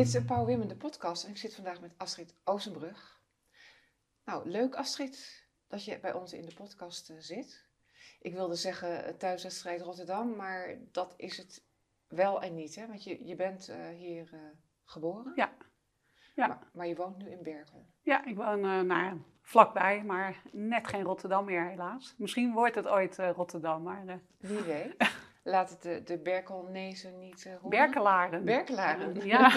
Dit is Empower Women, de podcast. En ik zit vandaag met Astrid Oostenbrug. Nou, leuk Astrid dat je bij ons in de podcast zit. Ik wilde zeggen thuiswedstrijd Rotterdam, maar dat is het wel en niet. Hè? Want je bent hier geboren. Ja. Maar je woont nu in Berkel. Ja, ik woon vlakbij, maar net geen Rotterdam meer helaas. Misschien wordt het ooit Rotterdam, maar... Wie weet. Laat het de Berkelnezen niet horen. Berkelaren. Berkelaren. Ja.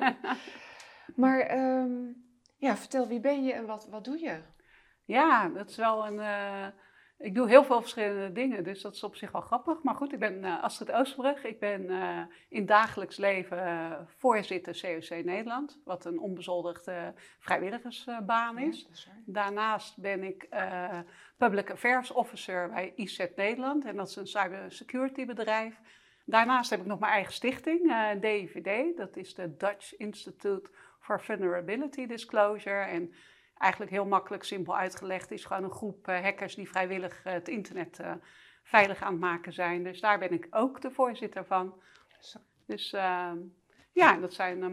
Maar vertel, wie ben je en wat doe je? Ja, dat is wel ik doe heel veel verschillende dingen, dus dat is op zich wel grappig. Maar goed, ik ben Astrid Oostenbrug. Ik ben in dagelijks leven voorzitter COC Nederland, wat een onbezoldigde vrijwilligersbaan is. Ja, dat is waar. Daarnaast ben ik Public Affairs Officer bij IZ Nederland en dat is een cybersecurity bedrijf. Daarnaast heb ik nog mijn eigen stichting, DIVD, dat is de Dutch Institute for Vulnerability Disclosure. En eigenlijk heel makkelijk, simpel uitgelegd, is gewoon een groep hackers die vrijwillig het internet veilig aan het maken zijn. Dus daar ben ik ook de voorzitter van. Dus dat zijn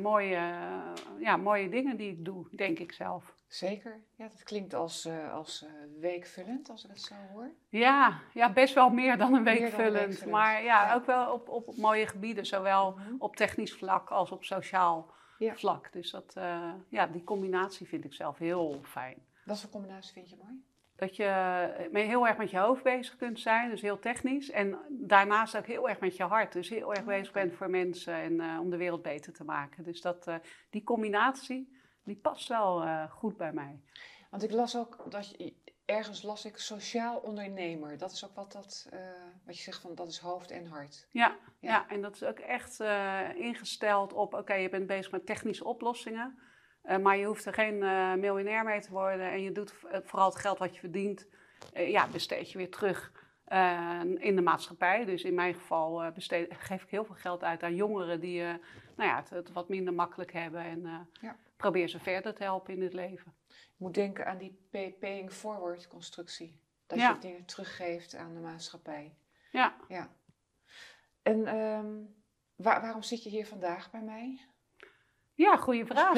mooie dingen die ik doe, denk ik zelf. Zeker. Ja, dat klinkt als weekvullend, als ik het zo hoor. Ja, best wel meer dan een weekvullend. weekvullend. Maar ja, ook wel op mooie gebieden, zowel op technisch vlak als op sociaal vlak. Dus die combinatie vind ik zelf heel fijn. Wat voor combinatie vind je mooi? Dat je heel erg met je hoofd bezig kunt zijn, dus heel technisch. En daarnaast ook heel erg met je hart. Dus heel erg bezig bent voor mensen en om de wereld beter te maken. Dus die combinatie, die past wel goed bij mij. Want ik las ook, ergens las ik sociaal ondernemer. Dat is ook wat je zegt van, dat is hoofd en hart. Ja, en dat is ook echt ingesteld op, oké, je bent bezig met technische oplossingen. Maar je hoeft er geen miljonair mee te worden en je doet vooral het geld wat je verdient, besteed je weer terug in de maatschappij. Dus in mijn geval geef ik heel veel geld uit aan jongeren die het wat minder makkelijk hebben en probeer ze verder te helpen in het leven. Je moet denken aan die paying forward constructie. Dat je dingen teruggeeft aan de maatschappij. Ja. En waarom zit je hier vandaag bij mij? Ja, goede vraag.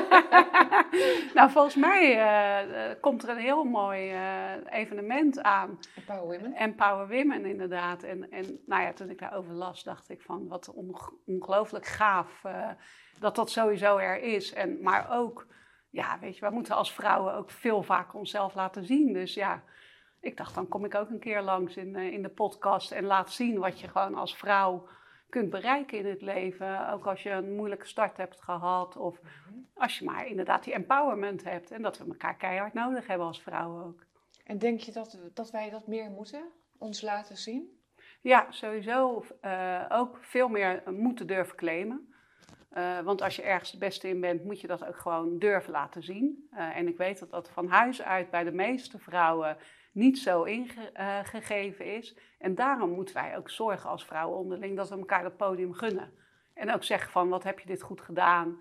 Nou, volgens mij komt er een heel mooi evenement aan. Empower Women. Empower Women, inderdaad. En toen ik daarover las, dacht ik van wat ongelooflijk gaaf dat sowieso er is. Maar ook, weet je, we moeten als vrouwen ook veel vaker onszelf laten zien. Dus ik dacht, dan kom ik ook een keer langs in de podcast en laat zien wat je gewoon als vrouw kunt bereiken in het leven. Ook als je een moeilijke start hebt gehad of als je maar inderdaad die empowerment hebt. En dat we elkaar keihard nodig hebben als vrouwen ook. En denk je dat wij dat meer moeten, ons laten zien? Ja, sowieso ook veel meer moeten durven claimen. Want als je ergens het beste in bent, moet je dat ook gewoon durven laten zien. En ik weet dat van huis uit bij de meeste vrouwen niet zo ingegeven is. En daarom moeten wij ook zorgen als vrouwen onderling dat we elkaar dat podium gunnen. En ook zeggen van, wat heb je dit goed gedaan?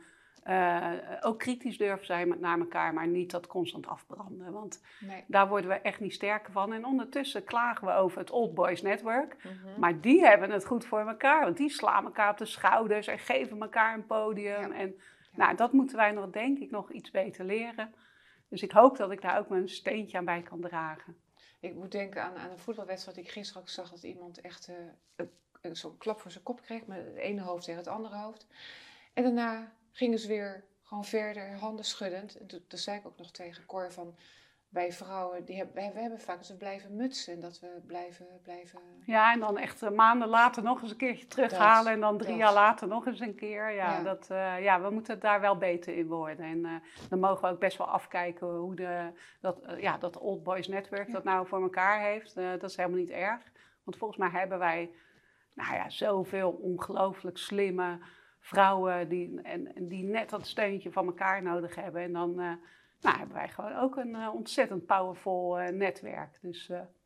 Ook kritisch durven zijn naar elkaar, maar niet dat constant afbranden. Want daar worden we echt niet sterker van. En ondertussen klagen we over het Old Boys Network. Maar die hebben het goed voor elkaar. Want die slaan elkaar op de schouders en geven elkaar een podium. En dat moeten wij nog, denk ik, nog iets beter leren. Dus ik hoop dat ik daar ook mijn steentje aan bij kan dragen. Ik moet denken aan een voetbalwedstrijd die ik gisteren ook zag, dat iemand echt zo'n klap voor zijn kop kreeg met het ene hoofd tegen het andere hoofd. En daarna gingen ze weer gewoon verder, handen schuddend. En toen zei ik ook nog tegen Cor van, wij vrouwen, we hebben vaak dat we blijven mutsen en dat we blijven... Ja, en dan echt maanden later nog eens een keertje terughalen en dan 3 jaar later nog eens een keer. We moeten daar wel beter in worden. En dan mogen we ook best wel afkijken hoe dat Old Boys Network dat nou voor elkaar heeft. Dat is helemaal niet erg. Want volgens mij hebben wij zoveel ongelooflijk slimme vrouwen die net dat steuntje van elkaar nodig hebben. En dan hebben wij gewoon ook een ontzettend powerful netwerk. Dus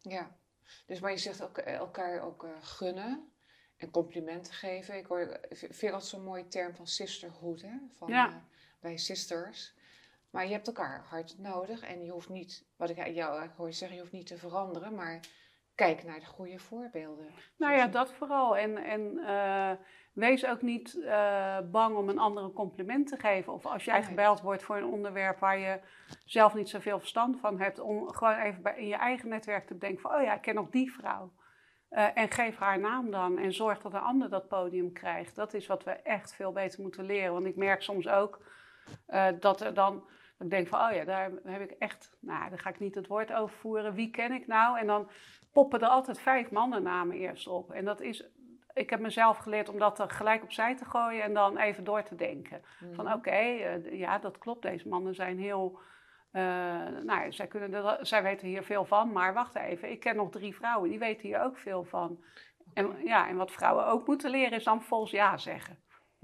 maar je zegt ook elkaar ook gunnen en complimenten geven. Ik vind altijd zo'n mooie term van sisterhood, hè? Van wij sisters. Maar je hebt elkaar hard nodig en je hoeft niet, wat ik jou hoor zeggen, je hoeft niet te veranderen, maar kijk naar de goede voorbeelden. Nou ja, dat vooral. En wees ook niet bang om een ander een compliment te geven. Of als jij gebeld wordt voor een onderwerp waar je zelf niet zoveel verstand van hebt, om gewoon even in je eigen netwerk te bedenken van, oh ja, ik ken nog die vrouw. En geef haar naam dan en zorg dat een ander dat podium krijgt. Dat is wat we echt veel beter moeten leren. Want ik merk soms ook dat er dan... Ik denk van, oh ja, daar heb ik echt... Nou, daar ga ik niet het woord over voeren. Wie ken ik nou? En dan poppen er altijd 5 mannennamen eerst op. En dat is... Ik heb mezelf geleerd om dat er gelijk opzij te gooien en dan even door te denken. Van oké, ja, dat klopt. Deze mannen zijn heel... nou, zij weten hier veel van, maar wacht even. Ik ken nog 3 vrouwen, die weten hier ook veel van. En wat vrouwen ook moeten leren is dan volgens ja zeggen.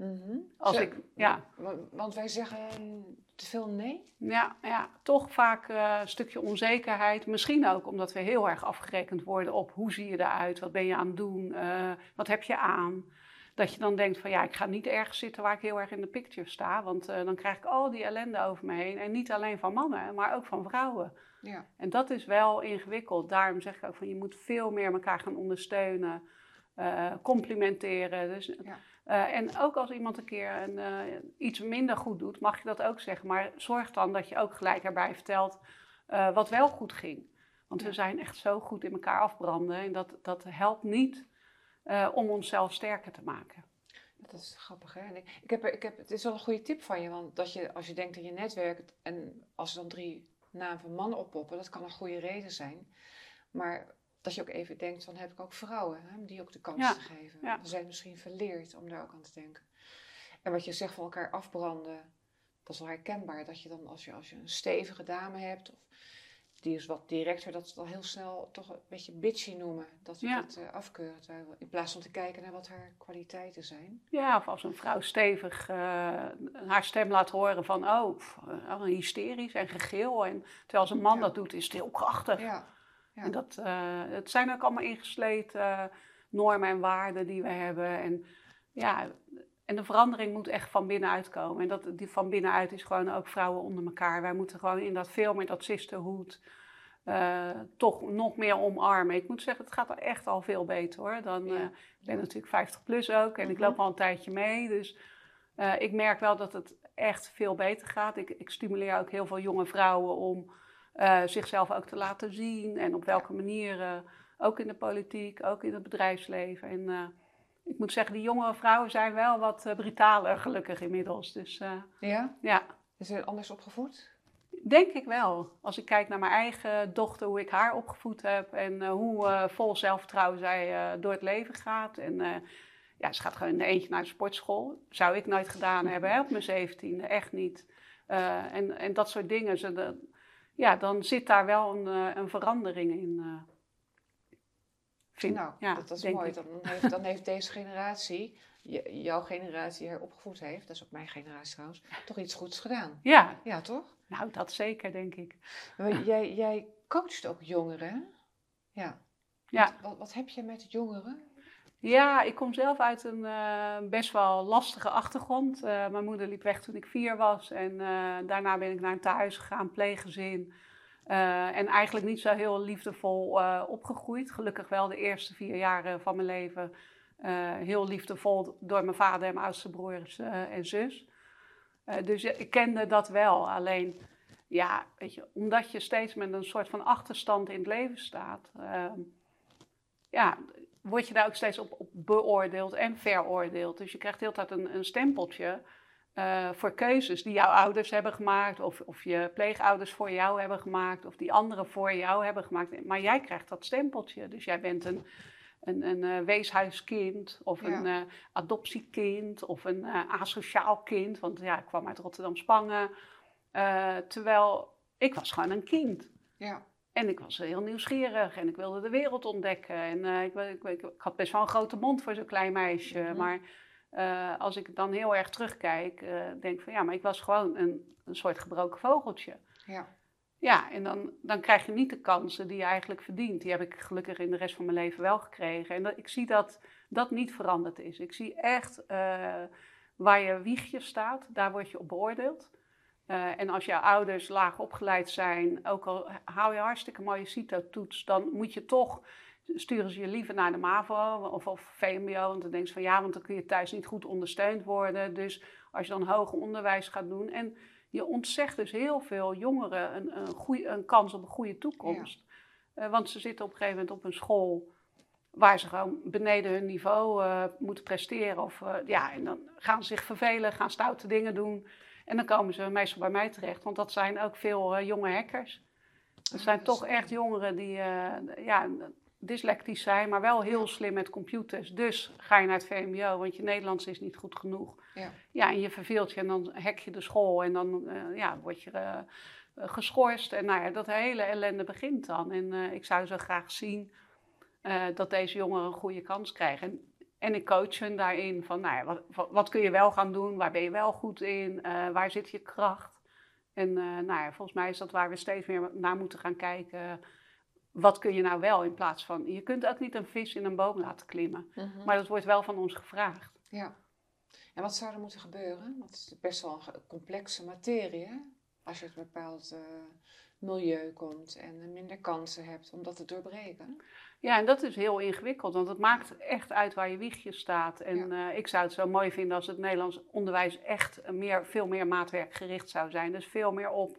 Want wij zeggen te veel nee? Ja, toch vaak een stukje onzekerheid. Misschien ook omdat we heel erg afgerekend worden op hoe zie je eruit, wat ben je aan het doen, wat heb je aan. Dat je dan denkt van ja, ik ga niet ergens zitten waar ik heel erg in de picture sta, want dan krijg ik al die ellende over me heen. En niet alleen van mannen, maar ook van vrouwen. Ja. En dat is wel ingewikkeld. Daarom zeg ik ook van je moet veel meer elkaar gaan ondersteunen, complimenteren. Dus... Ja. En ook als iemand een keer iets minder goed doet, mag je dat ook zeggen. Maar zorg dan dat je ook gelijk erbij vertelt wat wel goed ging. Want we zijn echt zo goed in elkaar afbranden. En dat helpt niet om onszelf sterker te maken. Dat is grappig, hè? En het is wel een goede tip van je. Want als je denkt aan je netwerk en als er dan 3 namen van mannen oppoppen, dat kan een goede reden zijn. Maar... dat je ook even denkt van, heb ik ook vrouwen, hè, die ook de kans te geven. Ja. Dan zijn het misschien verleerd om daar ook aan te denken. En wat je zegt van elkaar afbranden, dat is wel herkenbaar. Dat je dan, als je een stevige dame hebt, of die is wat directer, dat ze dan heel snel toch een beetje bitchy noemen. Dat we het afkeuren. In plaats van te kijken naar wat haar kwaliteiten zijn. Ja, of als een vrouw stevig haar stem laat horen van, hysterisch en gegil. En terwijl als een man dat doet, is het heel krachtig. Ja. Ja. En het zijn ook allemaal ingesleten normen en waarden die we hebben. En de verandering moet echt van binnenuit komen. En die van binnenuit is gewoon ook vrouwen onder elkaar. Wij moeten gewoon inderdaad veel meer dat sisterhood toch nog meer omarmen. Ik moet zeggen, het gaat er echt al veel beter hoor. Ik ben natuurlijk 50 plus ook en ik loop al een tijdje mee. Dus ik merk wel dat het echt veel beter gaat. Ik stimuleer ook heel veel jonge vrouwen om... zichzelf ook te laten zien en op welke manieren, ook in de politiek, ook in het bedrijfsleven. En ik moet zeggen, die jonge vrouwen zijn wel wat brutaler gelukkig inmiddels. Dus, ja. Is ze anders opgevoed? Denk ik wel. Als ik kijk naar mijn eigen dochter, hoe ik haar opgevoed heb en hoe vol zelfvertrouwen zij door het leven gaat. En ze gaat gewoon in de eentje naar de sportschool. Zou ik nooit gedaan hebben hè, op mijn 17e, echt niet. En dat soort dingen, dan zit daar wel een verandering in. Dat is mooi. Dan heeft deze generatie, jouw generatie die haar opgevoed heeft, dat is ook mijn generatie trouwens, toch iets goeds gedaan. Ja. Ja, toch? Nou, dat zeker, denk ik. Jij coacht ook jongeren, hè? Ja. Wat heb je met jongeren? Ja, ik kom zelf uit een best wel lastige achtergrond. Mijn moeder liep weg toen ik 4 was en daarna ben ik naar een tehuis gegaan, pleeggezin. En eigenlijk niet zo heel liefdevol opgegroeid. Gelukkig wel de eerste 4 jaren van mijn leven heel liefdevol door mijn vader en mijn oudste broers en zus. Dus ik kende dat wel. Alleen, ja, weet je, omdat je steeds met een soort van achterstand in het leven staat, word je daar ook steeds op beoordeeld en veroordeeld. Dus je krijgt de hele tijd een stempeltje voor keuzes die jouw ouders hebben gemaakt, of je pleegouders voor jou hebben gemaakt, of die anderen voor jou hebben gemaakt. Maar jij krijgt dat stempeltje. Dus jij bent een weeshuiskind, of een adoptiekind, of een asociaal kind. Want ja, ik kwam uit Rotterdam-Spangen. Terwijl ik was gewoon een kind. Ja. En ik was heel nieuwsgierig en ik wilde de wereld ontdekken. En ik had best wel een grote mond voor zo'n klein meisje. Mm-hmm. Maar als ik dan heel erg terugkijk, denk ik van ja, maar ik was gewoon een soort gebroken vogeltje. Ja. Ja, en dan krijg je niet de kansen die je eigenlijk verdient. Die heb ik gelukkig in de rest van mijn leven wel gekregen. En ik zie dat dat niet veranderd is. Ik zie echt waar je wiegje staat, daar word je op beoordeeld. En als jouw ouders laag opgeleid zijn, ook al haal je hartstikke mooie CITO-toets, dan moet je toch sturen ze je liever naar de MAVO of VMBO. Want dan denken ze van ja, want dan kun je thuis niet goed ondersteund worden. Dus als je dan hoger onderwijs gaat doen. En je ontzegt dus heel veel jongeren een kans op een goede toekomst. Ja. Want ze zitten op een gegeven moment op een school waar ze gewoon beneden hun niveau moeten presteren. En dan gaan ze zich vervelen, gaan stoute dingen doen. En dan komen ze meestal bij mij terecht, want dat zijn ook veel jonge hackers. Dat zijn toch echt jongeren die dyslectisch zijn, maar wel heel slim met computers. Dus ga je naar het VMBO, want je Nederlands is niet goed genoeg. Ja, en je verveelt je en dan hack je de school en dan word je geschorst. En dat hele ellende begint dan. En ik zou zo graag zien dat deze jongeren een goede kans krijgen. En ik coach hen daarin van, wat kun je wel gaan doen? Waar ben je wel goed in? Waar zit je kracht? En volgens mij is dat waar we steeds meer naar moeten gaan kijken. Wat kun je nou wel in plaats van... Je kunt ook niet een vis in een boom laten klimmen. Mm-hmm. Maar dat wordt wel van ons gevraagd. Ja. En wat zou er moeten gebeuren? Want het is best wel een complexe materie, hè? Als je uit een bepaald milieu komt en minder kansen hebt om dat te doorbreken. Ja, en dat is heel ingewikkeld, want het maakt echt uit waar je wiegje staat. En ik zou het zo mooi vinden als het Nederlands onderwijs echt veel meer maatwerkgericht zou zijn. Dus veel meer op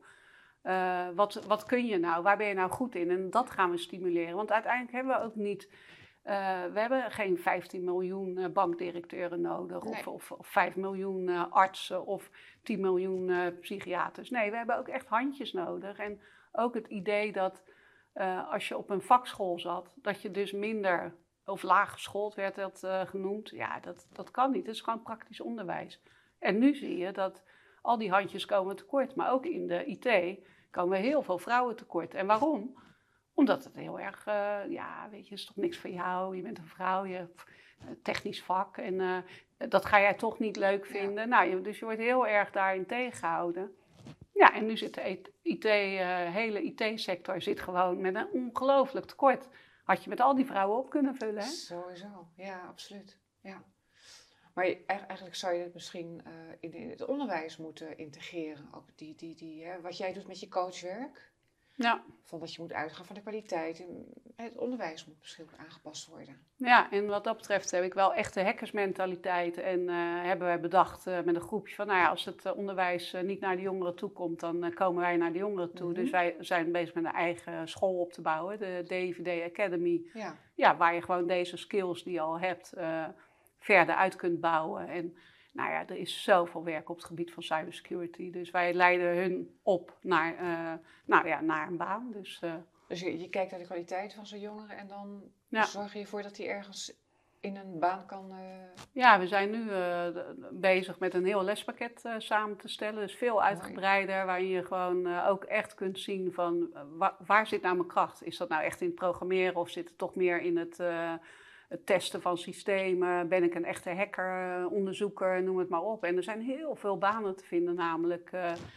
wat kun je nou, waar ben je nou goed in? En dat gaan we stimuleren, want uiteindelijk hebben we ook niet... we hebben geen 15 miljoen bankdirecteuren nodig, nee. of 5 miljoen artsen of 10 miljoen psychiaters. Nee, we hebben ook echt handjes nodig. En ook het idee dat als je op een vakschool zat, dat je dus minder, of laag geschoold werd dat genoemd. Ja, dat kan niet. Het is gewoon praktisch onderwijs. En nu zie je dat al die handjes komen tekort. Maar ook in de IT komen heel veel vrouwen tekort. En waarom? Omdat het heel erg, weet je, is toch niks voor jou. Je bent een vrouw, je hebt technisch vak en dat ga jij toch niet leuk vinden. Ja. Dus je wordt heel erg daarin tegengehouden. Ja, en nu zit de hele IT-sector zit gewoon met een ongelooflijk tekort. Had je met al die vrouwen op kunnen vullen, hè? Sowieso, ja, absoluut. Ja. Maar eigenlijk zou je het misschien in het onderwijs moeten integreren. Ook wat jij doet met je coachwerk. Ja. Van dat je moet uitgaan van de kwaliteit. Het onderwijs moet misschien ook aangepast worden. Ja, en wat dat betreft heb ik wel echt de hackersmentaliteit. En hebben wij bedacht met een groepje van... als het onderwijs niet naar de jongeren toe komt, dan komen wij naar de jongeren toe. Mm-hmm. Dus wij zijn bezig met een eigen school op te bouwen. De DVD Academy. Ja, waar je gewoon deze skills die je al hebt verder uit kunt bouwen. En... er is zoveel werk op het gebied van cybersecurity. Dus wij leiden hun op naar een baan. Dus je kijkt naar de kwaliteit van zo'n jongere en dan zorg je ervoor dat hij ergens in een baan kan... Ja, we zijn nu bezig met een heel lespakket samen te stellen. Dus veel uitgebreider, waarin je gewoon ook echt kunt zien van... waar zit nou mijn kracht? Is dat nou echt in het programmeren of zit het toch meer in het testen van systemen? Ben ik een echte hacker, onderzoeker, noem het maar op. En er zijn heel veel banen te vinden, namelijk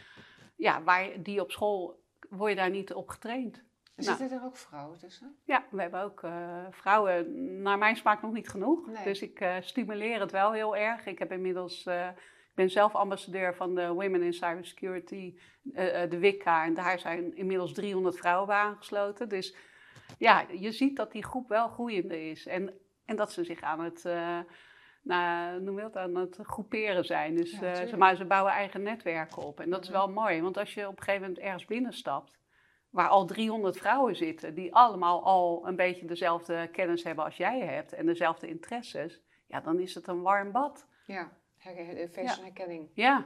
die op school word je daar niet op getraind. Zitten er ook vrouwen tussen? Ja, we hebben ook vrouwen, naar mijn smaak nog niet genoeg. Nee. Dus ik stimuleer het wel heel erg. Ik heb inmiddels, ik ben zelf ambassadeur van de Women in Cybersecurity, de WICA. En daar zijn inmiddels 300 vrouwen bij aangesloten. Dus ja, je ziet dat die groep wel groeiende is. En dat ze zich aan het, aan het groeperen zijn. Dus ze bouwen eigen netwerken op. En dat is wel mooi, want als je op een gegeven moment ergens binnenstapt, waar al 300 vrouwen zitten, die allemaal al een beetje dezelfde kennis hebben als jij hebt en dezelfde interesses, ja, dan is het een warm bad. Ja, feest van herkenning. Ja.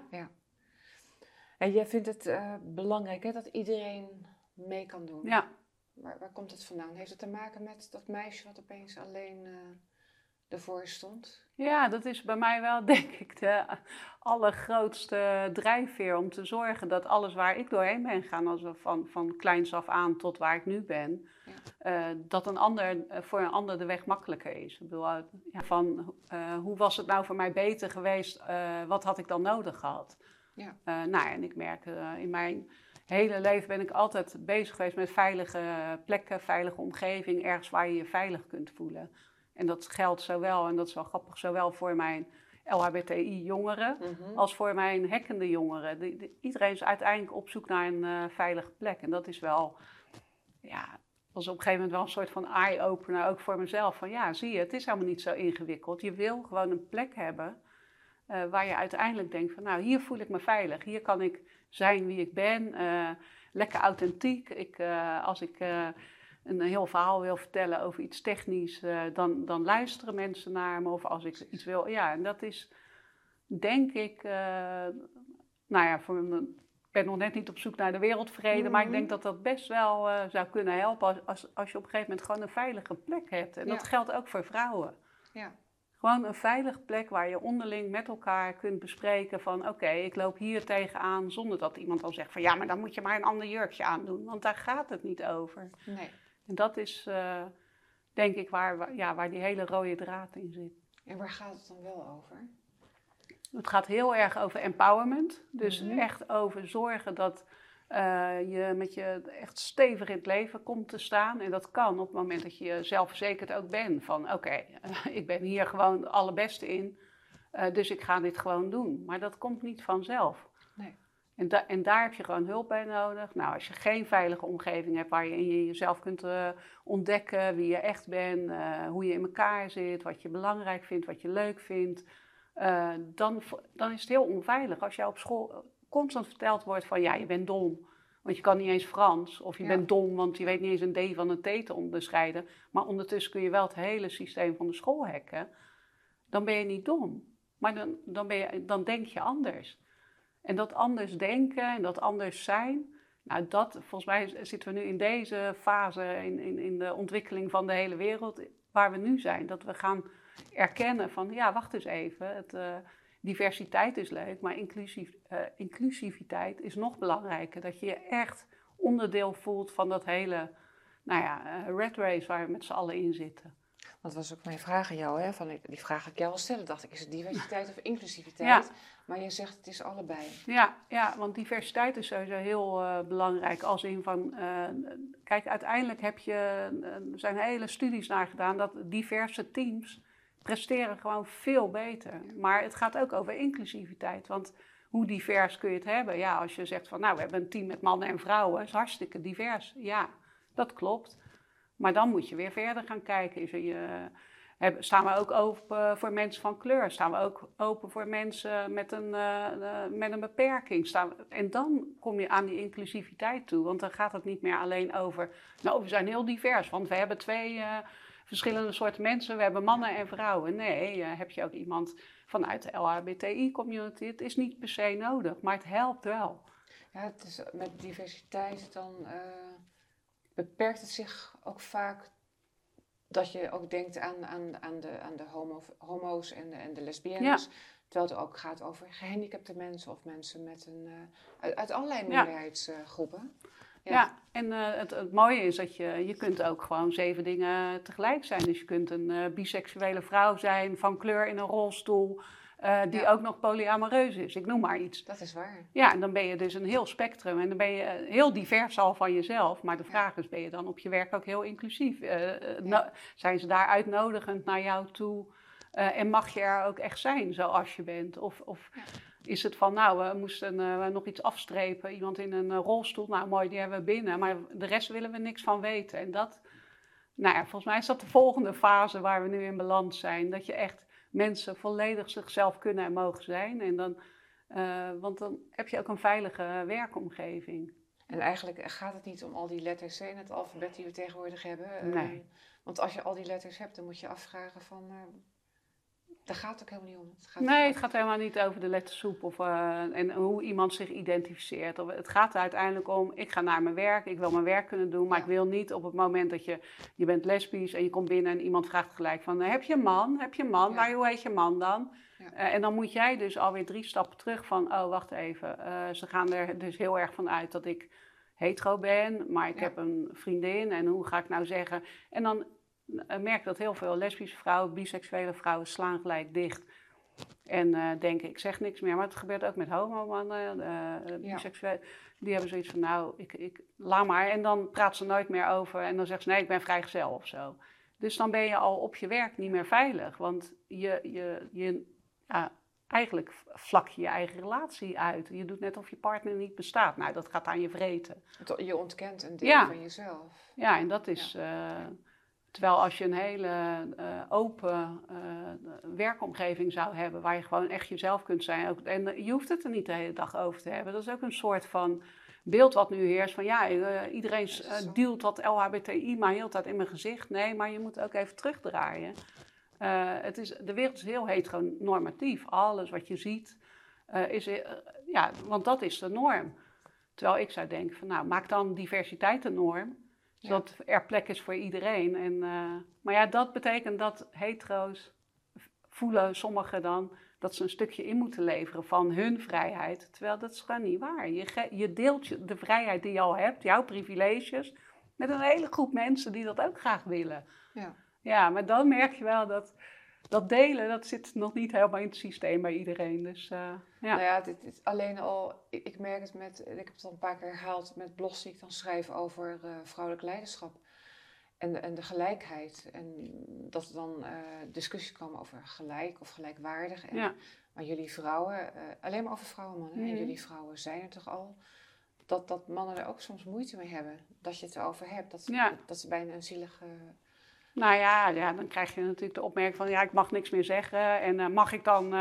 En jij vindt het belangrijk, hè, dat iedereen mee kan doen. Ja. Waar komt het vandaan? Heeft het te maken met dat meisje wat opeens alleen ervoor stond? Ja, dat is bij mij wel, denk ik, de allergrootste drijfveer om te zorgen dat alles waar ik doorheen ben gegaan, als we van kleins af aan tot waar ik nu ben, dat voor een ander de weg makkelijker is. Ik bedoel, hoe was het nou voor mij beter geweest? Wat had ik dan nodig gehad? Ja. En ik merk in mijn hele leven ben ik altijd bezig geweest met veilige plekken, veilige omgeving, ergens waar je je veilig kunt voelen. En dat geldt zowel, en dat is wel grappig, zowel voor mijn LHBTI-jongeren als voor mijn hackende jongeren. Iedereen is uiteindelijk op zoek naar een veilige plek. En dat is wel, was op een gegeven moment wel een soort van eye-opener, ook voor mezelf. Van ja, zie je, het is helemaal niet zo ingewikkeld. Je wil gewoon een plek hebben waar je uiteindelijk denkt van, nou, hier voel ik me veilig. Hier kan ik zijn wie ik ben, lekker authentiek. Als ik een heel verhaal wil vertellen over iets technisch, dan luisteren mensen naar me. Of als ik iets wil, ja, en dat is, denk ik, nou ja, ik ben nog net niet op zoek naar de wereldvrede, maar ik denk dat dat best wel zou kunnen helpen als je op een gegeven moment gewoon een veilige plek hebt. En dat geldt ook voor vrouwen. Ja. Gewoon een veilige plek waar je onderling met elkaar kunt bespreken van oké, ik loop hier tegenaan, zonder dat iemand dan zegt van ja, maar dan moet je maar een ander jurkje aandoen. Want daar gaat het niet over. Nee. En dat is denk ik waar die hele rode draad in zit. En waar gaat het dan wel over? Het gaat heel erg over empowerment. Dus echt over zorgen dat je met je echt stevig in het leven komt te staan. En dat kan op het moment dat je zelfverzekerd ook bent. Van oké, ik ben hier gewoon de allerbeste in. Dus ik ga dit gewoon doen. Maar dat komt niet vanzelf. Nee. En daar heb je gewoon hulp bij nodig. Nou, als je geen veilige omgeving hebt waarin je jezelf kunt ontdekken. Wie je echt bent, hoe je in elkaar zit. Wat je belangrijk vindt, wat je leuk vindt. Dan is het heel onveilig als jou op school constant verteld wordt van ja, je bent dom, want je kan niet eens Frans. Of je bent dom, want je weet niet eens een D van een T te onderscheiden. Maar ondertussen kun je wel het hele systeem van de school hacken. Dan ben je niet dom, maar dan denk je anders. En dat anders denken en dat anders zijn, nou volgens mij zitten we nu in deze fase in de ontwikkeling van de hele wereld waar we nu zijn. Dat we gaan erkennen van, ja, wacht eens even, diversiteit is leuk, maar inclusiviteit is nog belangrijker. Dat je je echt onderdeel voelt van dat hele, rat race waar we met z'n allen in zitten. Dat was ook mijn vraag aan jou, hè? Die vraag ga ik jou wel stellen. Dacht ik, is het diversiteit of inclusiviteit? Ja. Maar je zegt het is allebei. Ja, want diversiteit is sowieso heel belangrijk. Als in van, kijk, uiteindelijk er zijn hele studies naar gedaan dat diverse teams presteren gewoon veel beter. Maar het gaat ook over inclusiviteit. Want hoe divers kun je het hebben? Ja, als je zegt van, nou, we hebben een team met mannen en vrouwen, is hartstikke divers. Ja, dat klopt. Maar dan moet je weer verder gaan kijken. Staan we ook open voor mensen van kleur? Staan we ook open voor mensen met een beperking? En dan kom je aan die inclusiviteit toe. Want dan gaat het niet meer alleen over, nou, we zijn heel divers, want we hebben 2 verschillende soorten mensen. We hebben mannen en vrouwen. Nee, heb je ook iemand vanuit de LHBTI-community? Het is niet per se nodig, maar het helpt wel. Ja, het is, met diversiteit dan beperkt het zich ook vaak dat je ook denkt aan de homo's en de lesbiennes. Ja. Terwijl het ook gaat over gehandicapte mensen of mensen met uit allerlei minderheidsgroepen. Ja, en het mooie is dat je kunt ook gewoon 7 dingen tegelijk zijn. Dus je kunt een biseksuele vrouw zijn van kleur in een rolstoel, die ook nog polyamoreus is. Ik noem maar iets. Dat is waar. Ja, en dan ben je dus een heel spectrum en dan ben je heel divers al van jezelf. Maar de vraag is, ben je dan op je werk ook heel inclusief? Zijn ze daar uitnodigend naar jou toe? En mag je er ook echt zijn zoals je bent? Of is het van, nou, we moesten nog iets afstrepen. Iemand in een rolstoel, nou mooi, die hebben we binnen. Maar de rest willen we niks van weten. En dat, volgens mij is dat de volgende fase waar we nu in beland zijn. Dat je echt mensen volledig zichzelf kunnen en mogen zijn. En want dan heb je ook een veilige werkomgeving. En eigenlijk gaat het niet om al die letters in het alfabet die we tegenwoordig hebben. Nee. Want als je al die letters hebt, dan moet je afvragen van... daar gaat het ook helemaal niet om. Het gaat helemaal niet over de lettersoep en hoe iemand zich identificeert. Het gaat er uiteindelijk om, ik ga naar mijn werk, ik wil mijn werk kunnen doen, maar ik wil niet op het moment dat je bent lesbisch en je komt binnen en iemand vraagt gelijk van, heb je een man? Ja. Maar hoe heet je man dan? Ja. En dan moet jij dus alweer 3 stappen terug van, oh wacht even, ze gaan er dus heel erg van uit dat ik hetero ben, maar ik heb een vriendin en hoe ga ik nou zeggen? En dan merk dat heel veel lesbische vrouwen, biseksuele vrouwen slaan gelijk dicht. En denken, ik zeg niks meer. Maar het gebeurt ook met homomannen, biseksuele. Die hebben zoiets van, nou, laat maar. En dan praat ze nooit meer over. En dan zegt ze, nee, ik ben vrijgezel of zo. Dus dan ben je al op je werk niet meer veilig. Want eigenlijk vlak je eigen relatie uit. Je doet net of je partner niet bestaat. Nou, dat gaat aan je vreten. Je ontkent een deel van jezelf. Ja, en dat is... terwijl als je een hele open werkomgeving zou hebben, waar je gewoon echt jezelf kunt zijn. Ook, en je hoeft het er niet de hele dag over te hebben. Dat is ook een soort van beeld wat nu heerst van iedereen duwt dat LHBTI maar heel de tijd in mijn gezicht. Nee, maar je moet ook even terugdraaien. De wereld is heel heteronormatief. Alles wat je ziet want dat is de norm. Terwijl ik zou denken van maak dan diversiteit de norm. Zodat er plek is voor iedereen. Maar dat betekent dat hetero's voelen sommigen dan dat ze een stukje in moeten leveren van hun vrijheid. Terwijl dat is gewoon niet waar. Je deelt de vrijheid die je al hebt, jouw privileges, met een hele groep mensen die dat ook graag willen. Ja, maar dan merk je wel dat delen, dat zit nog niet helemaal in het systeem bij iedereen. Dus, Nou ja, dit alleen al, ik merk het ik heb het al een paar keer herhaald met blogs die ik dan schrijf over vrouwelijk leiderschap en de gelijkheid. En dat er dan discussies komen over gelijk of gelijkwaardig. Maar jullie vrouwen, alleen maar over vrouwen en mannen, en jullie vrouwen zijn er toch al, dat mannen er ook soms moeite mee hebben. Dat je het erover hebt, dat ze bijna een zielige... Nou ja, dan krijg je natuurlijk de opmerking van ik mag niks meer zeggen en mag ik dan...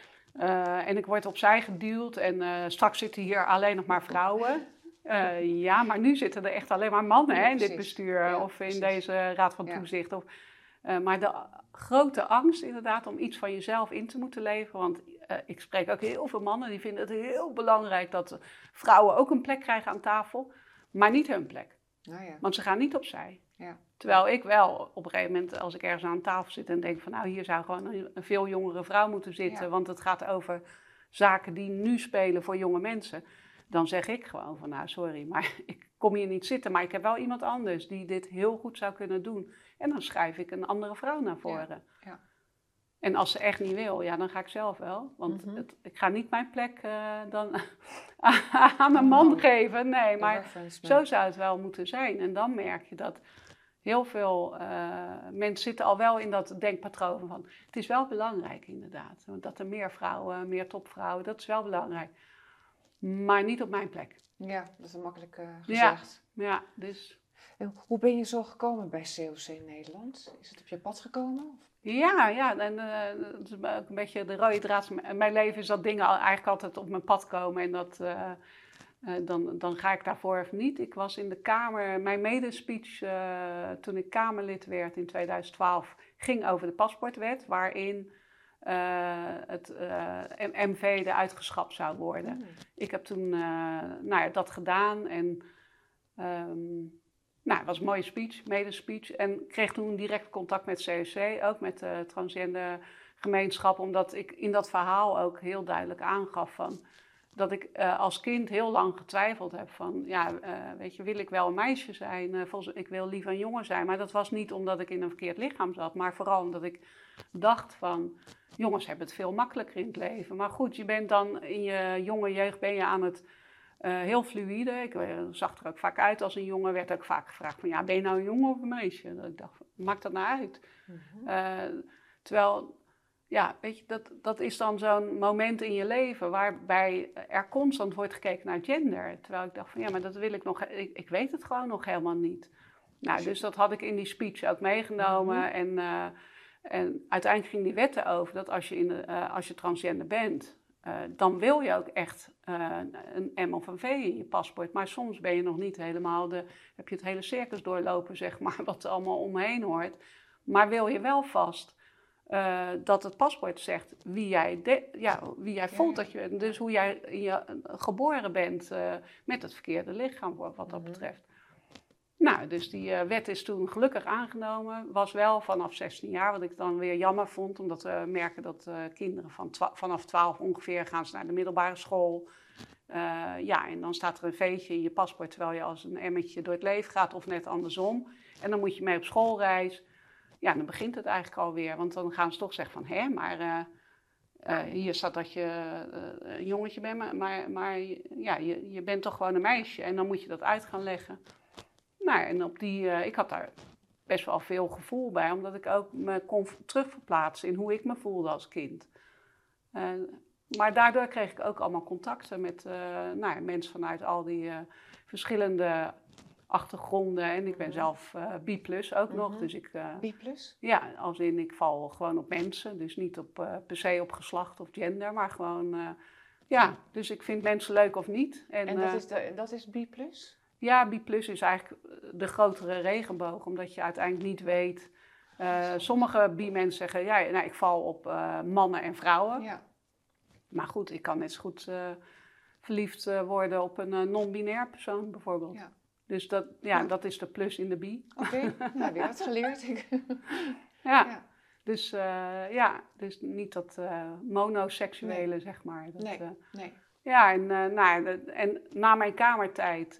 en ik word opzij geduwd en straks zitten hier alleen nog maar vrouwen. Maar nu zitten er echt alleen maar mannen in dit bestuur of in deze raad van toezicht. Maar de grote angst inderdaad om iets van jezelf in te moeten leveren. Want ik spreek ook heel veel mannen die vinden het heel belangrijk dat vrouwen ook een plek krijgen aan tafel. Maar niet hun plek. Want ze gaan niet opzij. Terwijl ik wel op een gegeven moment, als ik ergens aan tafel zit en denk van hier zou gewoon een veel jongere vrouw moeten zitten. Want het gaat over zaken die nu spelen voor jonge mensen. Dan zeg ik gewoon van sorry, maar ik kom hier niet zitten. Maar ik heb wel iemand anders die dit heel goed zou kunnen doen. En dan schrijf ik een andere vrouw naar voren. En als ze echt niet wil, dan ga ik zelf wel. Want ik ga niet mijn plek dan aan een man geven. Nee, maar zo zou het wel moeten zijn. En dan merk je dat heel veel mensen zitten al wel in dat denkpatroon van... Het is wel belangrijk inderdaad. Dat er meer vrouwen, meer topvrouwen, dat is wel belangrijk. Maar niet op mijn plek. Ja, dat is makkelijk gezegd. Ja, dus... En hoe ben je zo gekomen bij COC Nederland? Is het op je pad gekomen? Ja, en dat is ook een beetje de rode draad in mijn leven is dat dingen eigenlijk altijd op mijn pad komen en dat... Dan ga ik daarvoor of niet. Ik was in de Kamer, mijn medespeech toen ik Kamerlid werd in 2012 ging over de paspoortwet, waarin het MV eruit geschrapt zou worden. Ik heb toen dat gedaan en het was een mooie speech, medespeech. En kreeg toen direct contact met COC, ook met de transgender gemeenschap, omdat ik in dat verhaal ook heel duidelijk aangaf van... Dat ik als kind heel lang getwijfeld heb van, wil ik wel een meisje zijn? Ik wil liever een jongen zijn. Maar dat was niet omdat ik in een verkeerd lichaam zat, maar vooral omdat ik dacht van, jongens hebben het veel makkelijker in het leven. Maar goed, je bent dan in je jonge jeugd ben je aan het heel fluïde. Ik zag er ook vaak uit als een jongen, werd ook vaak gevraagd van, ben je nou een jongen of een meisje? Dat ik dacht, maakt dat nou uit? Terwijl... Ja, weet je, dat is dan zo'n moment in je leven waarbij er constant wordt gekeken naar gender. Terwijl ik dacht van, maar dat wil ik nog, ik weet het gewoon nog helemaal niet. Nou, dus dat had ik in die speech ook meegenomen. En uiteindelijk ging die wet erover dat als je transgender bent, dan wil je ook echt een M of een V in je paspoort. Maar soms ben je nog niet helemaal, heb je het hele circus doorlopen, zeg maar, wat er allemaal omheen hoort. Maar wil je wel vast... dat het paspoort zegt wie jij voelt dat je bent. Dus hoe jij geboren bent met het verkeerde lichaam wat dat betreft. Nou, dus die wet is toen gelukkig aangenomen. Was wel vanaf 16 jaar, wat ik dan weer jammer vond. Omdat we merken dat kinderen vanaf 12 ongeveer gaan ze naar de middelbare school. En dan staat er een V'tje in je paspoort terwijl je als een emmetje door het leven gaat of net andersom. En dan moet je mee op schoolreis. Ja, dan begint het eigenlijk alweer. Want dan gaan ze toch zeggen van, maar hier staat dat je een jongetje bent, maar je bent toch gewoon een meisje. En dan moet je dat uit gaan leggen. Nou, en ik had daar best wel veel gevoel bij, omdat ik ook me kon terugverplaatsen in hoe ik me voelde als kind. Maar daardoor kreeg ik ook allemaal contacten met mensen vanuit al die verschillende achtergronden. En ik ben zelf B+ ook nog. Dus ik, B+? Ja, als in ik val gewoon op mensen. Dus niet op, per se op geslacht of gender, maar gewoon... dus ik vind mensen leuk of niet. En dat is B+? Ja, B+ is eigenlijk de grotere regenboog, omdat je uiteindelijk niet weet... sommige B-mensen zeggen, ik val op mannen en vrouwen. Ja. Maar goed, ik kan net zo goed verliefd worden op een non-binair persoon bijvoorbeeld. Ja. Dus dat is de plus in de bi. Oké, nou, weer wat geleerd. Ja. Dus niet dat monoseksuele, zeg maar. Dat, nee. Ja, en na mijn kamertijd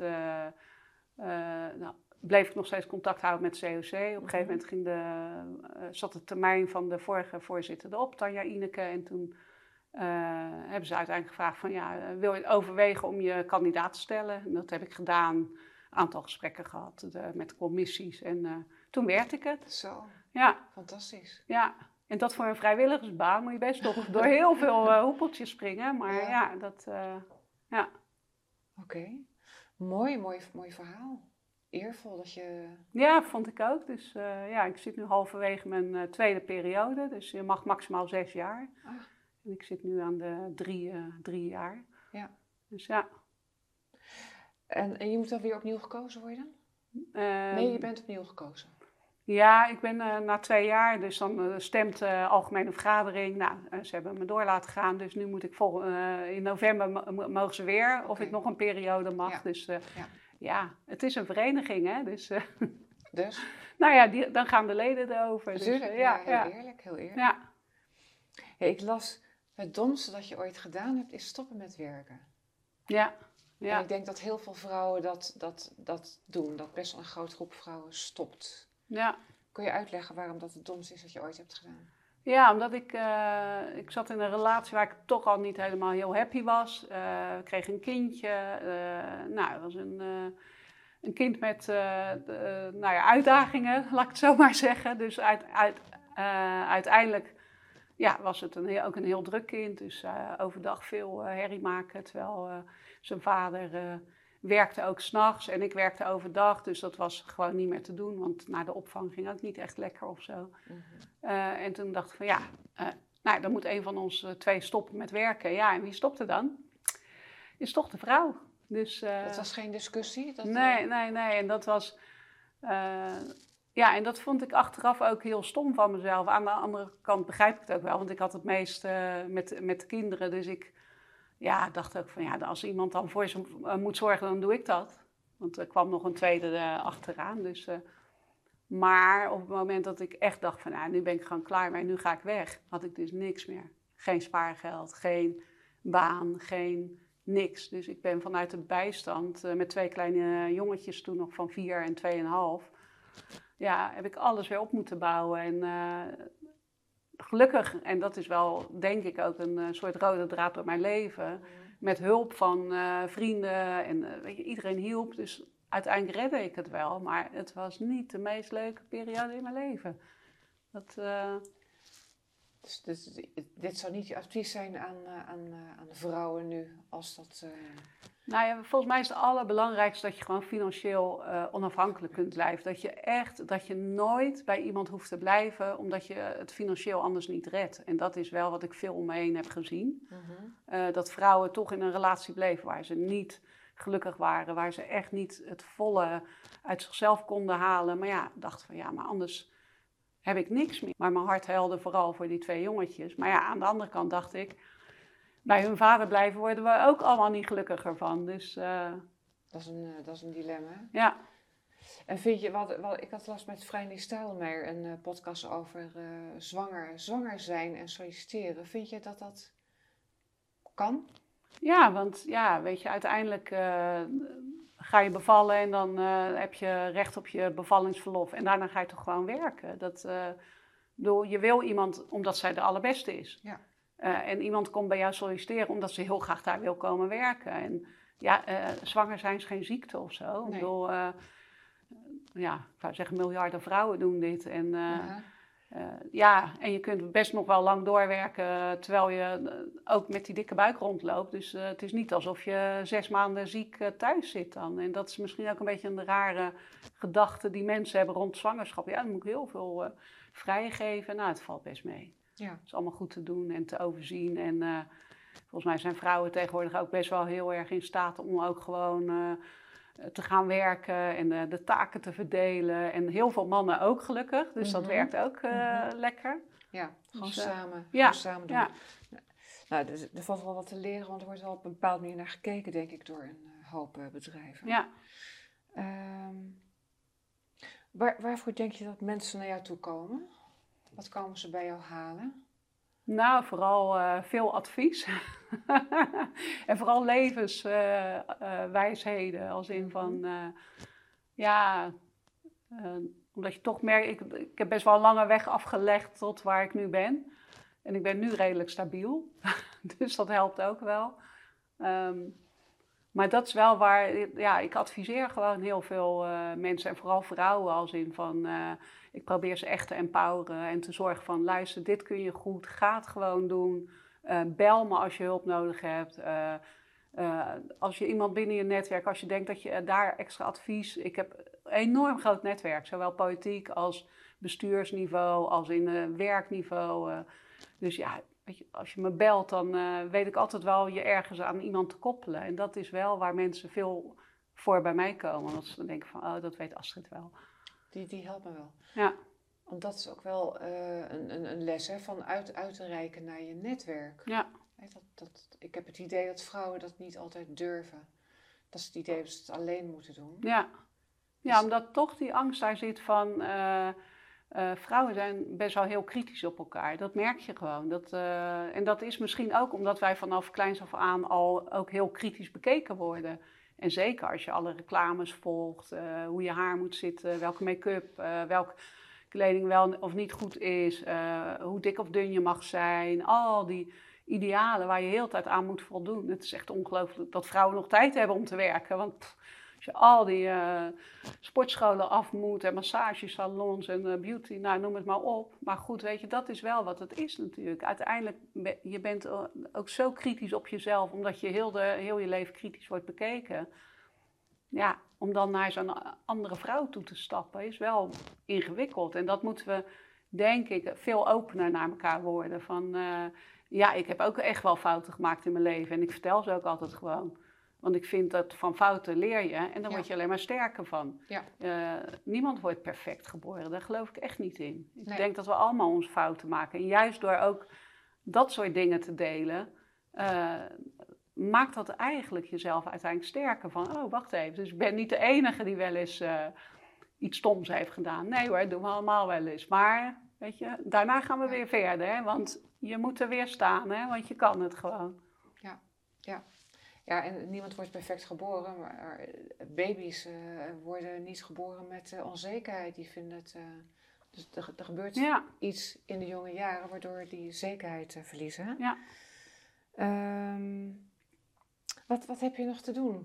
bleef ik nog steeds contact houden met COC. Op een gegeven moment zat de termijn van de vorige voorzitter erop, Tanja Ineke. En toen hebben ze uiteindelijk gevraagd van, wil je overwegen om je kandidaat te stellen? En dat heb ik gedaan, een aantal gesprekken gehad met commissies. En toen werd ik het. Zo, ja. Fantastisch. Ja, en dat voor een vrijwilligersbaan moet je best toch door heel veel hoepeltjes springen. Maar ja. Oké. Mooi verhaal. Eervol dat je... Ja, vond ik ook. Dus ik zit nu halverwege mijn tweede periode. Dus je mag maximaal 6 jaar. En ik zit nu aan de 3 jaar. Ja. Dus ja. En je moet dan weer opnieuw gekozen worden? Nee, je bent opnieuw gekozen. Ja, ik ben na 2 jaar, dus dan stemt de algemene vergadering. Nou, ze hebben me door laten gaan, dus nu moet ik in november mogen ze weer, of ik nog een periode mag. Ja. Dus het is een vereniging, hè. Dus? Nou ja, dan gaan de leden erover. Natuurlijk, dus, heel eerlijk. Ja. Ja, ik las, het domste dat je ooit gedaan hebt, is stoppen met werken. Ja. En ik denk dat heel veel vrouwen dat doen, dat best wel een grote groep vrouwen stopt. Ja. Kun je uitleggen waarom dat het domste is wat je ooit hebt gedaan? Ja, omdat ik zat in een relatie waar ik toch al niet helemaal heel happy was. Ik kreeg een kindje. Het was een kind met uitdagingen, laat ik het zo maar zeggen. Dus uiteindelijk was het ook een heel druk kind. Dus overdag veel herrie maken, terwijl zijn vader... werkte ook 's nachts en ik werkte overdag, dus dat was gewoon niet meer te doen, want naar de opvang ging ook niet echt lekker of zo. En toen dacht ik van dan moet een van ons 2 stoppen met werken. Ja, en wie stopte dan? Is toch de vrouw. Dus, dat was geen discussie? Nee. En dat was... en dat vond ik achteraf ook heel stom van mezelf. Aan de andere kant begrijp ik het ook wel, want ik had het meest met de kinderen, dus ik... Ja, ik dacht ook van als iemand dan voor ze moet zorgen, dan doe ik dat. Want er kwam nog een tweede achteraan. Dus, maar op het moment dat ik echt dacht van nu ben ik gewoon klaar mee, nu ga ik weg, had ik dus niks meer. Geen spaargeld, geen baan, geen niks. Dus ik ben vanuit de bijstand met 2 kleine jongetjes toen nog van 4 en 2,5. Heb ik alles weer op moeten bouwen en... Gelukkig, en dat is wel denk ik ook een soort rode draad door mijn leven, met hulp van vrienden en iedereen hielp. Dus uiteindelijk redde ik het wel, maar het was niet de meest leuke periode in mijn leven. Dus dit zou niet je advies zijn aan de vrouwen nu, als dat... Volgens mij is het allerbelangrijkste dat je gewoon financieel onafhankelijk kunt blijven. Dat je nooit bij iemand hoeft te blijven, omdat je het financieel anders niet redt. En dat is wel wat ik veel om me heen heb gezien. Dat vrouwen toch in een relatie bleven waar ze niet gelukkig waren, waar ze echt niet het volle uit zichzelf konden halen. Maar dacht van maar anders heb ik niks meer. Maar mijn hart huilde vooral voor die 2 jongetjes. Maar aan de andere kant dacht ik, bij hun vader blijven worden we ook allemaal niet gelukkiger van. Dus, dat is een dilemma. Ja. En vind je, ik had last met Vrijnie Stijlmeijer een podcast over zwanger zijn en solliciteren. Vind je dat kan? Ja, want weet je, uiteindelijk ga je bevallen en dan heb je recht op je bevallingsverlof. En daarna ga je toch gewoon werken. Je wil iemand omdat zij de allerbeste is. Ja. En iemand komt bij jou solliciteren omdat ze heel graag daar wil komen werken. En zwanger zijn is geen ziekte of zo. Nee. Ik zou zeggen, miljarden vrouwen doen dit. En Ja, en je kunt best nog wel lang doorwerken terwijl je ook met die dikke buik rondloopt. Dus het is niet alsof je 6 maanden ziek thuis zit dan. En dat is misschien ook een beetje een rare gedachte die mensen hebben rond zwangerschap. Ja, dan moet ik heel veel vrijgeven. Nou, het valt best mee. Ja. Het is allemaal goed te doen en te overzien. En volgens mij zijn vrouwen tegenwoordig ook best wel heel erg in staat om ook gewoon te gaan werken en de taken te verdelen. En heel veel mannen ook gelukkig, dus dat werkt ook lekker. Ja, gewoon Dus, samen, ja, gewoon samen doen. ja. Nou, er valt wel wat te leren, want er wordt wel op een bepaalde manier naar gekeken, denk ik, door een hoop bedrijven. Ja. Waarvoor denk je dat mensen naar jou toe komen? Wat komen ze bij jou halen? Nou, vooral veel advies. En vooral levenswijsheden, als in van, omdat je toch merkt, ik heb best wel een lange weg afgelegd tot waar ik nu ben. En ik ben nu redelijk stabiel, dus dat helpt ook wel. Maar dat is wel waar, ik adviseer gewoon heel veel mensen en vooral vrouwen als in van, ik probeer ze echt te empoweren en te zorgen van, luister, dit kun je goed, ga het gewoon doen. Bel me als je hulp nodig hebt. Als je iemand binnen je netwerk, als je denkt dat je daar extra advies, ik heb een enorm groot netwerk, zowel politiek als bestuursniveau, als in werkniveau. Dus ja, weet je, als je me belt, dan weet ik altijd wel je ergens aan iemand te koppelen. En dat is wel waar mensen veel voor bij mij komen. Want ze denken van, oh, dat weet Astrid wel. Die helpt me wel. Ja. Want dat is ook wel een les, hè, van uit te reiken naar je netwerk. Ja. Ik heb het idee dat vrouwen dat niet altijd durven. Dat is het idee dat ze het alleen moeten doen. Ja, ja, omdat toch die angst daar zit van... vrouwen zijn best wel heel kritisch op elkaar. Dat merk je gewoon. En dat is misschien ook omdat wij vanaf kleins af aan al ook heel kritisch bekeken worden. En zeker als je alle reclames volgt, hoe je haar moet zitten, welke make-up, welke kleding wel of niet goed is, hoe dik of dun je mag zijn. Al die idealen waar je heel de tijd aan moet voldoen. Het is echt ongelooflijk dat vrouwen nog tijd hebben om te werken. Want als je al die sportscholen af moet en massagesalons en beauty, nou noem het maar op. Maar goed, weet je, dat is wel wat het is natuurlijk. Uiteindelijk, je bent ook zo kritisch op jezelf, omdat je heel je leven kritisch wordt bekeken. Ja, om dan naar zo'n andere vrouw toe te stappen is wel ingewikkeld. En dat moeten we, denk ik, veel opener naar elkaar worden. Van, ja, ik heb ook echt wel fouten gemaakt in mijn leven en ik vertel ze ook altijd gewoon. Want ik vind dat van fouten leer je en dan word je alleen maar sterker van. Ja. Niemand wordt perfect geboren, daar geloof ik echt niet in. Ik denk dat we allemaal onze fouten maken. En juist door ook dat soort dingen te delen, maakt dat eigenlijk jezelf uiteindelijk sterker. Van, oh, wacht even, dus ik ben niet de enige die wel eens iets stoms heeft gedaan. Nee hoor, dat doen we allemaal wel eens. Maar, weet je, daarna gaan we weer verder, hè? Want je moet er weer staan, hè? Want je kan het gewoon. Ja, en niemand wordt perfect geboren, maar baby's worden niet geboren met onzekerheid. Die vinden het, dus er gebeurt iets in de jonge jaren waardoor die zekerheid verliezen. Ja. Wat heb je nog te doen?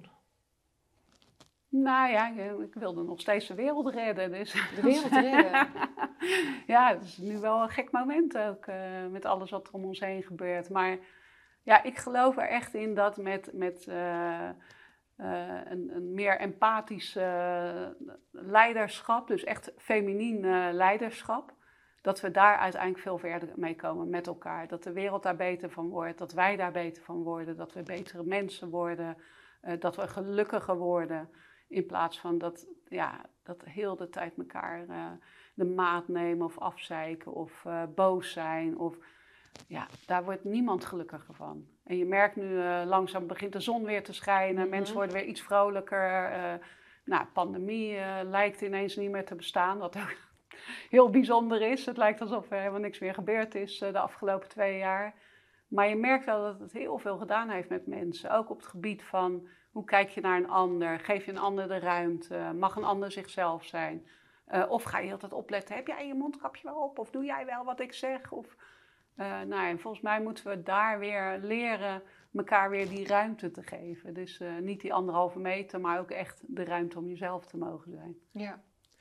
Nou ja, ik wilde nog steeds de wereld redden. Dus. De wereld redden? Ja, het is nu wel een gek moment ook met alles wat er om ons heen gebeurt. Maar ja, ik geloof er echt in dat met een meer empathisch leiderschap, dus echt feminien leiderschap, dat we daar uiteindelijk veel verder mee komen met elkaar. Dat de wereld daar beter van wordt, dat wij daar beter van worden, dat we betere mensen worden, dat we gelukkiger worden. In plaats van dat heel de tijd elkaar de maat nemen of afzeiken of boos zijn. Ja, daar wordt niemand gelukkiger van. En je merkt nu langzaam begint de zon weer te schijnen. Mensen worden weer iets vrolijker. Pandemie lijkt ineens niet meer te bestaan. Wat ook heel bijzonder is. Het lijkt alsof er helemaal niks meer gebeurd is de afgelopen 2 jaar. Maar je merkt wel dat het heel veel gedaan heeft met mensen. Ook op het gebied van hoe kijk je naar een ander? Geef je een ander de ruimte? Mag een ander zichzelf zijn? Of ga je altijd opletten? Heb jij je mondkapje wel op? Of doe jij wel wat ik zeg? En volgens mij moeten we daar weer leren elkaar weer die ruimte te geven. Dus niet die 1,5 meter, maar ook echt de ruimte om jezelf te mogen zijn. Ja.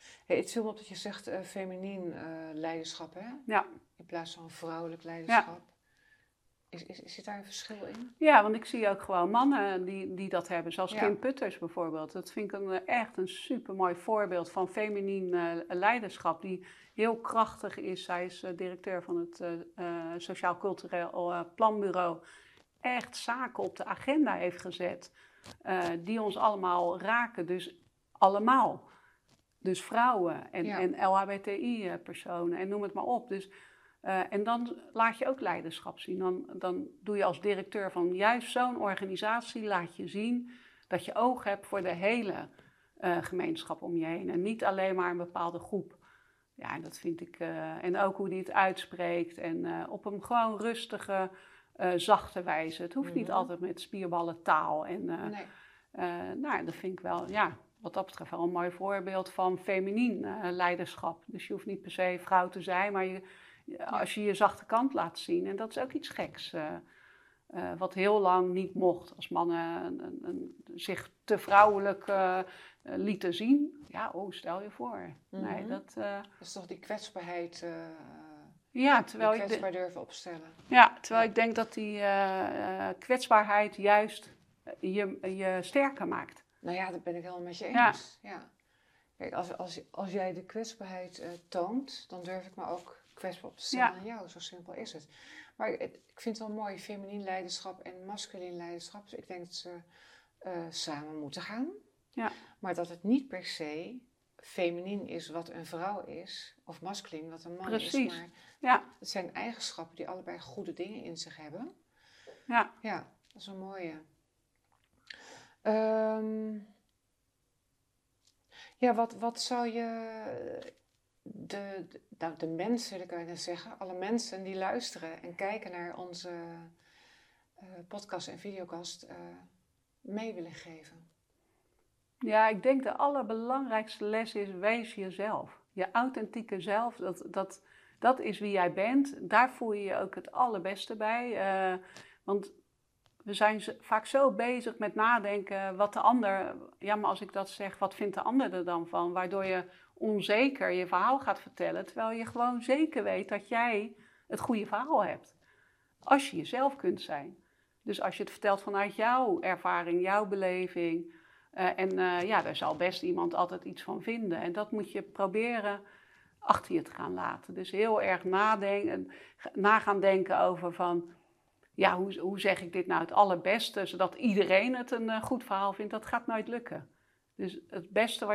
Hey, het viel me op dat je zegt feminien leiderschap, hè? Ja. In plaats van vrouwelijk leiderschap. Zit daar een verschil in? Ja, want ik zie ook gewoon mannen die dat hebben, zoals Ja. Kim Putters bijvoorbeeld. Dat vind ik echt een supermooi voorbeeld van feminien leiderschap, die heel krachtig is. Zij is directeur van het Sociaal Cultureel Planbureau. Echt zaken op de agenda heeft gezet, die ons allemaal raken, dus allemaal. Dus vrouwen en LHBTI-personen en noem het maar op. Dus, en dan laat je ook leiderschap zien. Dan doe je als directeur van juist zo'n organisatie, laat je zien dat je oog hebt voor de hele gemeenschap om je heen. En niet alleen maar een bepaalde groep. Ja, en dat vind ik. En ook hoe die het uitspreekt. En op een gewoon rustige, zachte wijze. Het hoeft niet altijd met spierballen taal. En nou, dat vind ik wel, ja, wat dat betreft wel een mooi voorbeeld van feminien leiderschap. Dus je hoeft niet per se vrouw te zijn, maar als je je zachte kant laat zien. En dat is ook iets geks. Wat heel lang niet mocht als mannen zich te vrouwelijk lieten zien. Ja, stel je voor. Nee, dat is toch die kwetsbaarheid, ja, terwijl die kwetsbaar durven opstellen. Ja, terwijl ik denk dat die kwetsbaarheid juist je sterker maakt. Nou ja, dat ben ik helemaal met je eens. Ja. Kijk, als jij de kwetsbaarheid toont, dan durf ik me ook kwetsbaar op te stellen aan jou. Zo simpel is het. Maar ik vind het wel mooi, feminien leiderschap en masculien leiderschap. Dus ik denk dat ze samen moeten gaan. Ja. Maar dat het niet per se feminien is wat een vrouw is, of masculien wat een man is. Maar het zijn eigenschappen die allebei goede dingen in zich hebben. Ja. Ja, dat is een mooie. Ja, wat zou je de mensen, dat kan je dan zeggen, alle mensen die luisteren en kijken naar onze podcast en videocast mee willen geven? Ja, ik denk de allerbelangrijkste les is: wees jezelf. Je authentieke zelf, dat is wie jij bent. Daar voel je je ook het allerbeste bij. Want we zijn vaak zo bezig met nadenken wat de ander... Ja, maar als ik dat zeg, wat vindt de ander er dan van? Waardoor je onzeker je verhaal gaat vertellen. Terwijl je gewoon zeker weet dat jij het goede verhaal hebt. Als je jezelf kunt zijn. Dus als je het vertelt vanuit jouw ervaring, jouw beleving. Ja, daar zal best iemand altijd iets van vinden. En dat moet je proberen achter je te gaan laten. Dus heel erg na gaan denken over van... Ja, hoe zeg ik dit nou het allerbeste, zodat iedereen het een goed verhaal vindt? Dat gaat nooit lukken. Dus het beste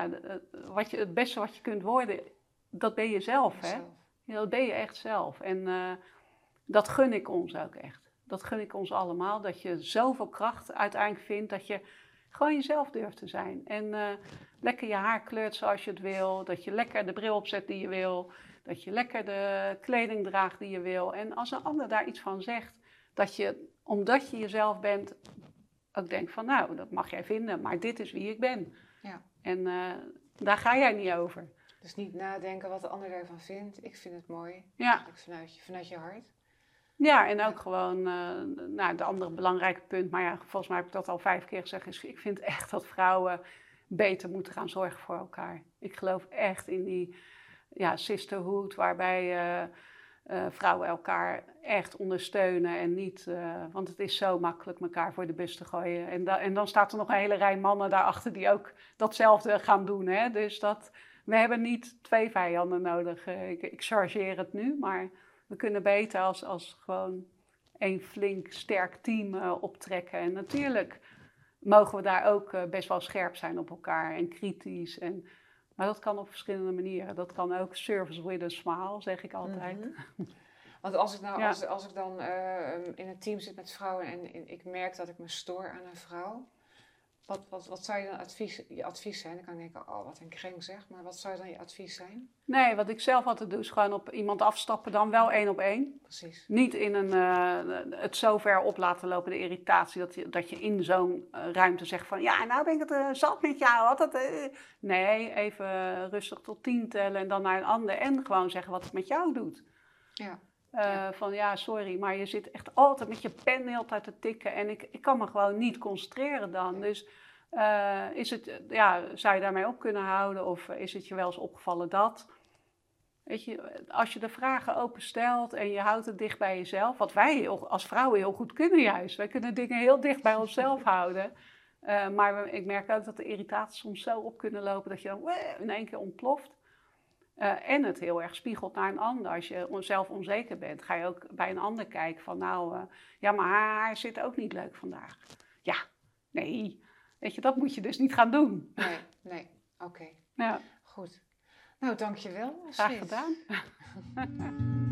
wat je kunt worden, dat ben je zelf, hè? Ja, dat ben je echt zelf. En dat gun ik ons ook echt. Dat gun ik ons allemaal, dat je zoveel kracht uiteindelijk vindt, dat je gewoon jezelf durft te zijn. En lekker je haar kleurt zoals je het wil, dat je lekker de bril opzet die je wil, dat je lekker de kleding draagt die je wil. En als een ander daar iets van zegt, dat je, omdat je jezelf bent, ook denkt van nou, dat mag jij vinden, maar dit is wie ik ben. Ja. En daar ga jij niet over. Dus niet nadenken wat de ander daarvan vindt. Ik vind het mooi. Ja. Vanuit je hart. Ja, en ook gewoon, het andere belangrijke punt, maar ja, volgens mij heb ik dat al 5 keer gezegd, is ik vind echt dat vrouwen beter moeten gaan zorgen voor elkaar. Ik geloof echt in die sisterhood, waarbij vrouwen elkaar echt ondersteunen en niet, want het is zo makkelijk elkaar voor de bus te gooien. En dan staat er nog een hele rij mannen daarachter die ook datzelfde gaan doen. Hè? Dus we hebben niet 2 vijanden nodig. Ik chargeer het nu, maar we kunnen beter als gewoon een flink sterk team optrekken. En natuurlijk mogen we daar ook best wel scherp zijn op elkaar en kritisch. Maar dat kan op verschillende manieren. Dat kan ook service with a smile, zeg ik altijd. Mm-hmm. Want als ik dan in een team zit met vrouwen en ik merk dat ik me stoor aan een vrouw, wat zou je dan je advies zijn? Dan kan ik denken, wat een kreng zeg, maar wat zou dan je advies zijn? Nee, wat ik zelf altijd doe is gewoon op iemand afstappen, dan wel 1 op 1. Precies. Niet in het zo ver op laten lopen, de irritatie, dat je in zo'n ruimte zegt van, ja, nou ben ik het zat met jou. Nee, even rustig tot 10 tellen en dan naar een ander en gewoon zeggen wat het met jou doet. Ja. Van ja, sorry, maar je zit echt altijd met je pen de hele tijd te tikken en ik kan me gewoon niet concentreren dan. Dus Zou je daarmee op kunnen houden? Of is het je wel eens opgevallen dat? Weet je, als je de vragen open stelt en je houdt het dicht bij jezelf, wat wij als vrouwen heel goed kunnen juist. Wij kunnen dingen heel dicht bij onszelf houden. Maar ik merk ook dat de irritaties soms zo op kunnen lopen dat je dan in één keer ontploft. En het heel erg spiegelt naar een ander. Als je zelf onzeker bent, ga je ook bij een ander kijken van maar haar zit ook niet leuk vandaag. Ja, nee. Weet je, dat moet je dus niet gaan doen. Nee. Oké. Ja. Goed. Nou, dankjewel. Graag gedaan.